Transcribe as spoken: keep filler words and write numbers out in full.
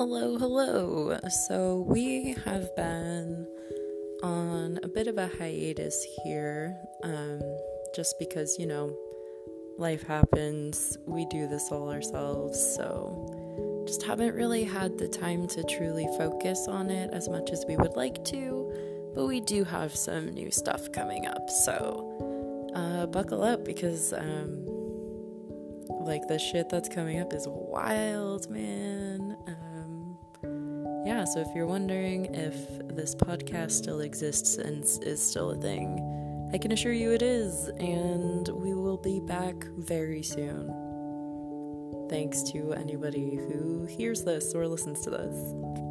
Hello, hello. So we have been on a bit of a hiatus here, um, just because, you know, life happens, we do this all ourselves, so just haven't really had the time to truly focus on it as much as we would like to, but we do have some new stuff coming up, so uh, buckle up because, um, like, the shit that's coming up is wild, man. Um, yeah, so if you're wondering if this podcast still exists and is still a thing, I can assure you it is, and we will be back very soon. Thanks to anybody who hears this or listens to this.